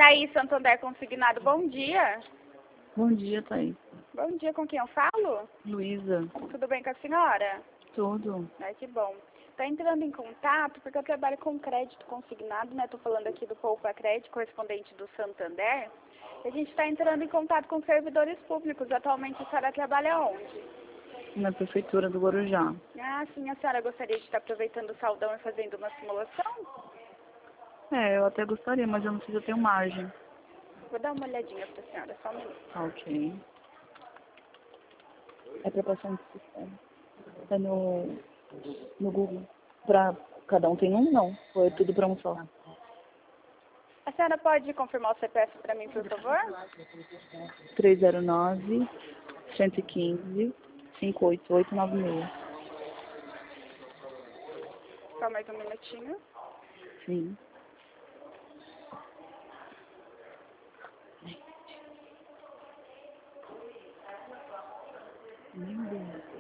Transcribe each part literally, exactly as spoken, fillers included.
Thaís Santander Consignado, bom dia. Bom dia, Thaís. Bom dia, com quem eu falo? Luísa. Tudo bem com a senhora? Tudo. Ai, que bom. Tá entrando em contato porque eu trabalho com crédito consignado, né? Tô falando aqui do Poupa Crédito, correspondente do Santander. E a gente está entrando em contato com servidores públicos. Atualmente a senhora trabalha onde? Na prefeitura do Guarujá. Ah, sim, a senhora gostaria de estar aproveitando o saldão e fazendo uma simulação? É, eu até gostaria, mas eu não sei se eu tenho margem. Vou dar uma olhadinha pra senhora, só um minuto. Ok. É pra passar no sistema. É no, no Google. Pra cada um tem um, não. Foi tudo pra um só. A senhora pode confirmar o C P F para mim, por favor? três zero nove, um um cinco, cinco oito oito nove seis. Só mais um minutinho. Sim. Meu Deus.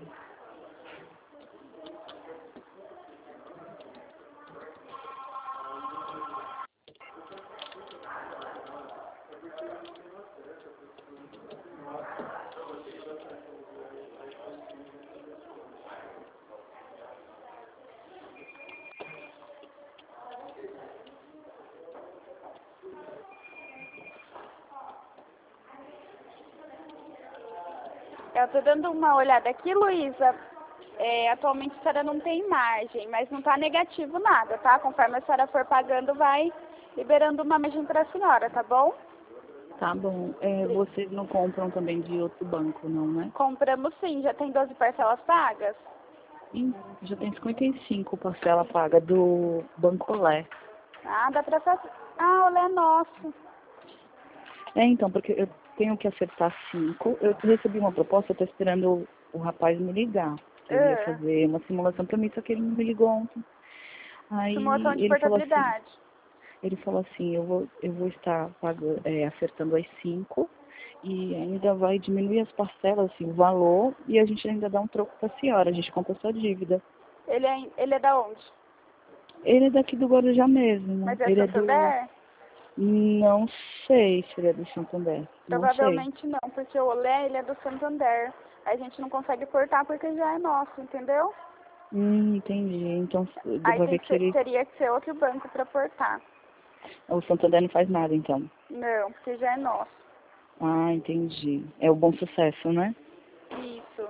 Eu tô dando uma olhada aqui, Luísa. É, atualmente a senhora não tem margem, mas não tá negativo nada, tá? Conforme a senhora for pagando, vai liberando uma margem para a senhora, tá bom? Tá bom. É, vocês não compram também de outro banco, não, né? Compramos sim, já tem doze parcelas pagas? Ih, já tem cinquenta e cinco parcela paga do Banco Lé. Ah, dá pra fazer. Ah, olha, é nosso. É, então, porque eu tenho que acertar cinco. Eu recebi uma proposta, eu tô esperando o, o rapaz me ligar. Ele ia Ah, fazer uma simulação pra mim, só que ele não me ligou ontem. simulação Aí de ele falou assim, portabilidade. ele falou assim, eu vou, eu vou estar pagando, é, acertando as cinco e ainda vai diminuir as parcelas, assim, o valor, e a gente ainda dá um troco pra senhora, a gente compra sua dívida. Ele é, ele é da onde? Ele é daqui do Guarujá mesmo. Mas é Ele é do... Santander? Não sei se ele é do Santander. Não sei. Provavelmente não, porque o Olé, ele é do Santander. A gente não consegue portar porque já é nosso, entendeu? Hum, entendi. Então deu Aí pra tem ver que que ser, ele... teria que ser outro banco para portar. O Santander não faz nada, então. Não, porque já é nosso. Ah, entendi. É o Bom Sucesso, né? Isso.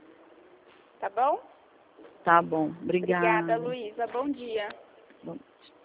Tá bom? Tá bom. Obrigada, Obrigada. Luísa. Bom dia. Bom.